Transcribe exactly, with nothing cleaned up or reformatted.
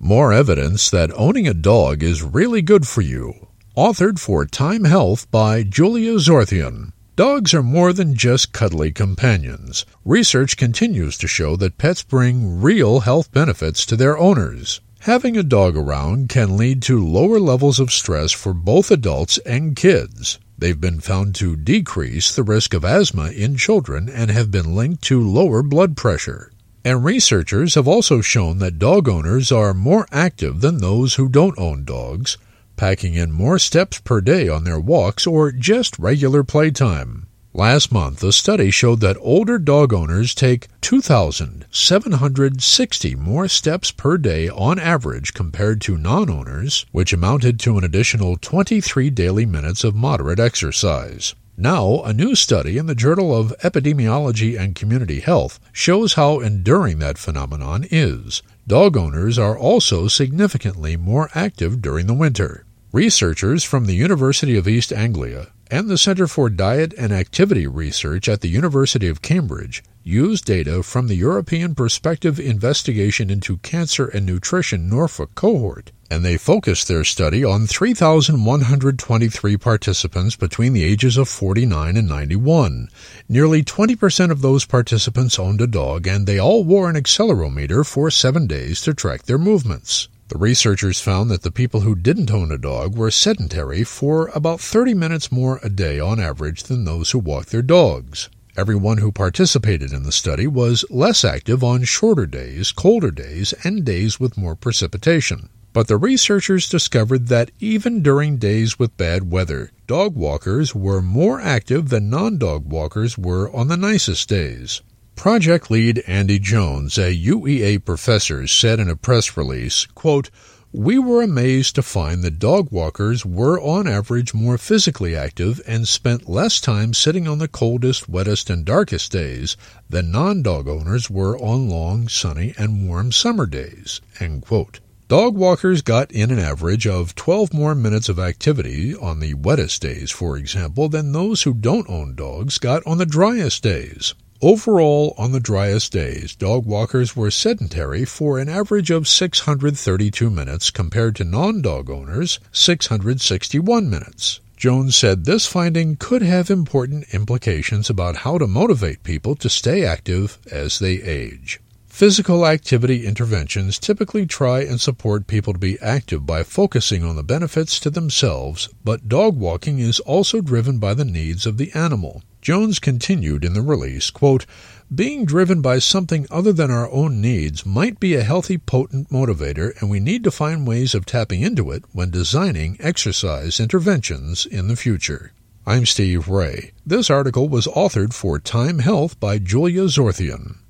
More evidence that owning a dog is really good for you. Authored for Time Health by Julia Zorthian. Dogs are more than just cuddly companions. Research continues to show that pets bring real health benefits to their owners. Having a dog around can lead to lower levels of stress for both adults and kids. They've been found to decrease the risk of asthma in children and have been linked to lower blood pressure. And researchers have also shown that dog owners are more active than those who don't own dogs, packing in more steps per day on their walks or just regular playtime. Last month, a study showed that older dog owners take two thousand seven hundred sixty more steps per day on average compared to non-owners, which amounted to an additional twenty-three daily minutes of moderate exercise. Now, a new study in the Journal of Epidemiology and Community Health shows how enduring that phenomenon is. Dog owners are also significantly more active during the winter. Researchers from the University of East Anglia and the Center for Diet and Activity Research at the University of Cambridge used data from the European Prospective Investigation into Cancer and Nutrition Norfolk cohort, and they focused their study on three thousand one hundred twenty-three participants between the ages of forty-nine and ninety-one. Nearly twenty percent of those participants owned a dog, and they all wore an accelerometer for seven days to track their movements. The researchers found that the people who didn't own a dog were sedentary for about thirty minutes more a day on average than those who walked their dogs. Everyone who participated in the study was less active on shorter days, colder days, and days with more precipitation. But the researchers discovered that even during days with bad weather, dog walkers were more active than non-dog walkers were on the nicest days. Project lead Andy Jones, a U E A professor, said in a press release, quote, "We were amazed to find that dog walkers were on average more physically active and spent less time sitting on the coldest, wettest, and darkest days than non-dog owners were on long, sunny, and warm summer days." End quote. Dog walkers got in an average of twelve more minutes of activity on the wettest days, for example, than those who don't own dogs got on the driest days. Overall, on the driest days, dog walkers were sedentary for an average of six hundred thirty-two minutes compared to non-dog owners' six hundred sixty-one minutes. Jones said this finding could have important implications about how to motivate people to stay active as they age. Physical activity interventions typically try and support people to be active by focusing on the benefits to themselves, but dog walking is also driven by the needs of the animal. Jones continued in the release, quote, "Being driven by something other than our own needs might be a healthy, potent motivator, and we need to find ways of tapping into it when designing exercise interventions in the future." I'm Steve Ray. This article was authored for Time Health by Julia Zorthian.